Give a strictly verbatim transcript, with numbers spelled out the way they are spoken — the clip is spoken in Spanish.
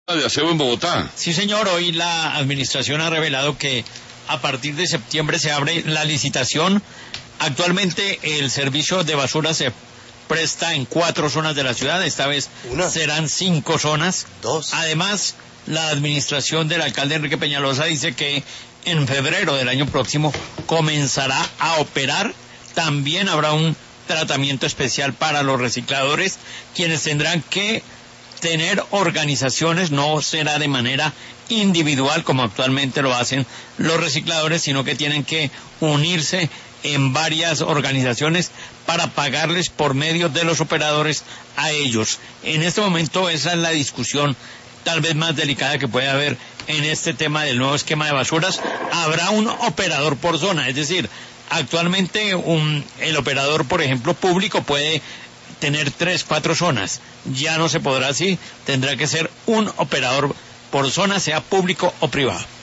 de aseo en Bogotá. Sí, señor, hoy la administración ha revelado que a partir de septiembre se abre la licitación. Actualmente el servicio de basura se presta en cuatro zonas de la ciudad, esta vez Una. serán cinco zonas. Dos. Además, la administración del alcalde Enrique Peñalosa dice que en febrero del año próximo comenzará a operar. También habrá un tratamiento especial para los recicladores, quienes tendrán que tener organizaciones, no será de manera individual como actualmente lo hacen los recicladores, sino que tienen que unirse en varias organizaciones para pagarles por medio de los operadores a ellos. En este momento esa es la discusión tal vez más delicada que puede haber en este tema del nuevo esquema de basuras. Habrá un operador por zona, es decir, actualmente un, el operador, por ejemplo, público puede tener tres, cuatro zonas. Ya no se podrá así, tendrá que ser un operador por zona, sea público o privado.